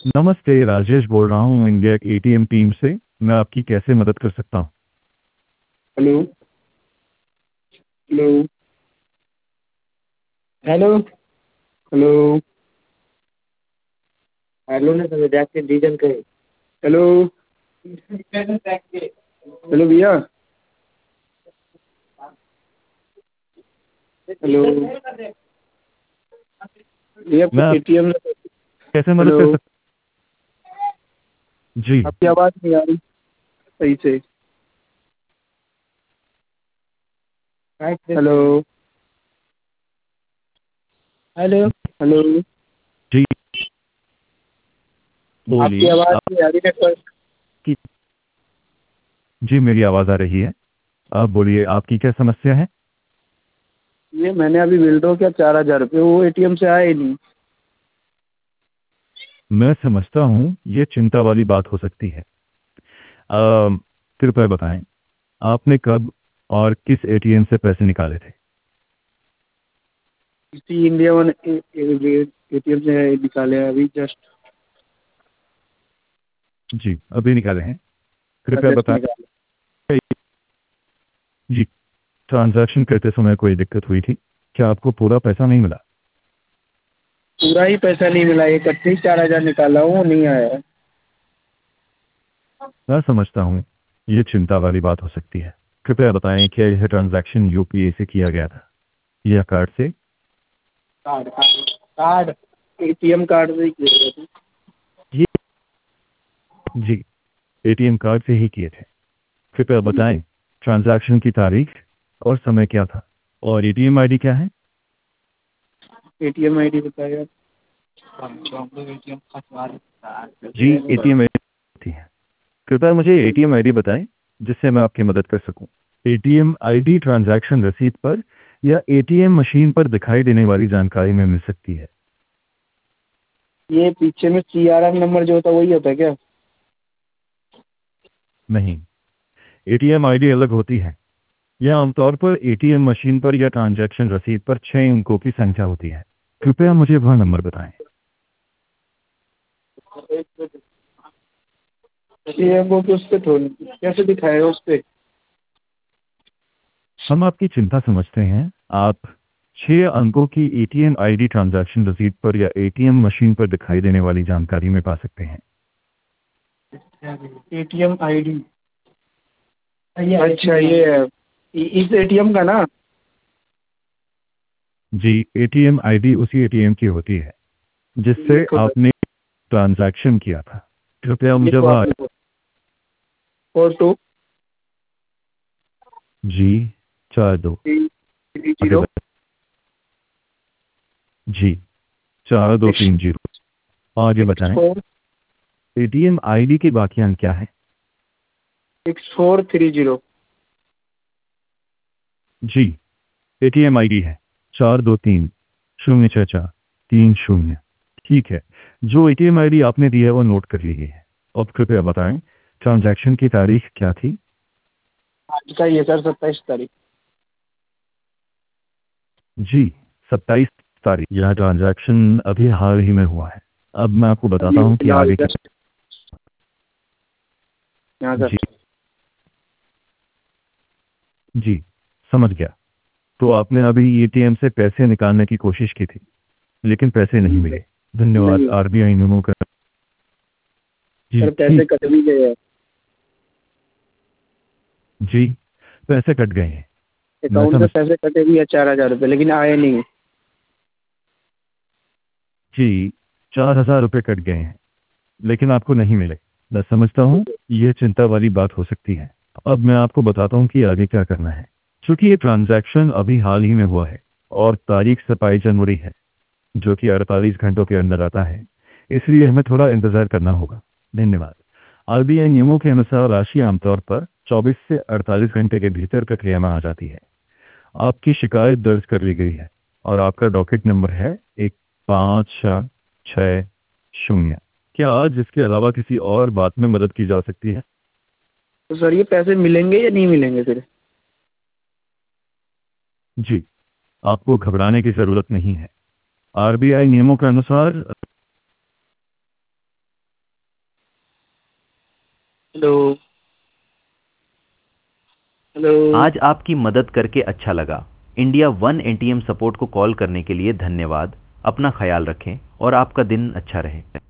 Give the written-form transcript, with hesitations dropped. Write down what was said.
नमस्ते, राजेश बोल रहा हूँ इंडिया की एटीएम टीम से। मैं आपकी कैसे मदद कर सकता हूँ? Hello. Hello. Hello. Hello. Hello ने तो जाके रीजन कहे। हेलो। हेलो भैया। हेलो भैया, मैं आप एटीएम। कैसे मदद हेलो। कर सकता हूँ? जी। आपकी आवाज़ नहीं आ रही सही से। हेलो। हेलो। हेलो। जी, आपकी बोलिए। आवाज़ नहीं आ रही नेटवर्क। आपकी जी, मेरी आवाज़ आ रही है। आप बोलिए, आपकी क्या समस्या है? ये मैंने अभी विड्रॉ किया 4,000 रुपये, वो एटीएम से आया ही नहीं। मैं समझता हूँ ये चिंता वाली बात हो सकती है। कृपया बताएं, आपने कब और किस एटीएम से पैसे निकाले थे? इसी इंडिया वन एटीएम से निकाले हैं अभी जस्ट। जी, अभी निकाले हैं। कृपया जस्ट बताएं। निकाले। जी, ट्रांजैक्शन करते समय कोई दिक्कत हुई थी? क्या आपको पूरा पैसा नहीं मिला? पूरा ही पैसा नहीं मिला, इकट्ठे ही 4,000 निकाला हूँ, वो नहीं आया है। मैं समझता हूँ ये चिंता वाली बात हो सकती है। कृपया बताएं, क्या यह ट्रांजैक्शन यूपीआई से किया गया था या कार्ड से? Card card card ATM card से ही किए गए थे। ये जी, एटीएम कार्ड से ही किए थे। कृपया बताएं, ट्रांजैक्शन की तारीख और समय क्या था, और एटीएम आईडी क्या है? एटीएम आईडी बताया। जी, एटीएम आईडी होती है। कृपया मुझे एटीएम आईडी बताएं जिससे मैं आपकी मदद कर सकूं। एटीएम आईडी ट्रांजैक्शन रसीद पर या एटीएम मशीन पर दिखाई देने वाली जानकारी में मिल सकती है। ये पीछे में CRM नंबर जो होता है वही होता है क्या? नहीं, एटीएम आईडी अलग होती है। यह आमतौर पर एटीएम मशीन पर या ट्रांजैक्शन रसीद पर 6 अंकों की संख्या होती है। कृपया मुझे वह नंबर बताएं। CRM को उस पे थोड़ी कैसे दिखाएगा उस पे? हम आपकी चिंता समझते हैं। आप 6 अंकों की एटीएम आईडी ट्रांजैक्शन रसीद पर या एटीएम मशीन पर दिखाई देने वाली जानकारी में पा सकते हैं। ATM ID. अच्छा, ये है इस एटीएम का ना। जी, एटीएम आईडी उसी एटीएम की होती है जिससे लिखो सर। आपने ट्रांजैक्शन किया था। कृपया मुझे लिखो वह आप लिखो। 42 जी 42 आगे 30 जी 4230 आगे बताएं। 64 एटीएम आईडी के बाकी अंक क्या है? 6430। जी, एटीएम आईडी है 42304430। ठीक है, जो एटीएम आईडी आपने दी है वो नोट कर ली गई है। अब कृपया बताएं, ट्रांजैक्शन की तारीख क्या थी? आज का ये सर 27 तारीख। जी, 27 तारीख। यह ट्रांजैक्शन अभी हाल ही में हुआ है। अब मैं आपको बताता अभी हूँ कि फिलहाल आगे क्या। जस्ट यहाँ सर। जी जी, समझ गया। तो आपने अभी एटीएम से पैसे निकालने की कोशिश की थी लेकिन पैसे नहीं मिले। धन्यवाद, नहीं आरबीआई नियमों का। जी सर, पैसे ठीक। कट भी गए हैं। जी, पैसे कट गए हैं। मैं अकाउंट से समझ पैसे कटे भी है 4,000 रुपये, लेकिन आए नहीं। जी, 4000 रुपये कट गए हैं लेकिन आपको नहीं मिले। मैं समझता हूँ यह चिंता वाली बात हो सकती है। अब मैं आपको बताता हूँ कि आगे क्या करना है। क्योंकि ये ट्रांजैक्शन अभी हाल ही में हुआ है और तारीख 27 जनवरी है, जो कि 48 घंटों के अंदर आता है, इसलिए हमें थोड़ा इंतजार करना होगा। धन्यवाद। आरबीआई नियमों के अनुसार राशि आमतौर पर 24 से 48 घंटे के भीतर प्रक्रिया में आ जाती है। आपकी शिकायत दर्ज कर ली गई है और आपका डॉकेट नंबर है 15460। क्या आज इसके अलावा किसी और बात में मदद की जा सकती है? तो सर, ये पैसे मिलेंगे या नहीं मिलेंगे फिर? जी, आपको घबराने की जरूरत नहीं है। आरबीआई नियमों के अनुसार हेलो। हेलो। आज आपकी मदद करके अच्छा लगा। इंडिया वन एटीएम सपोर्ट को कॉल करने के लिए धन्यवाद। अपना ख्याल रखें और आपका दिन अच्छा रहे।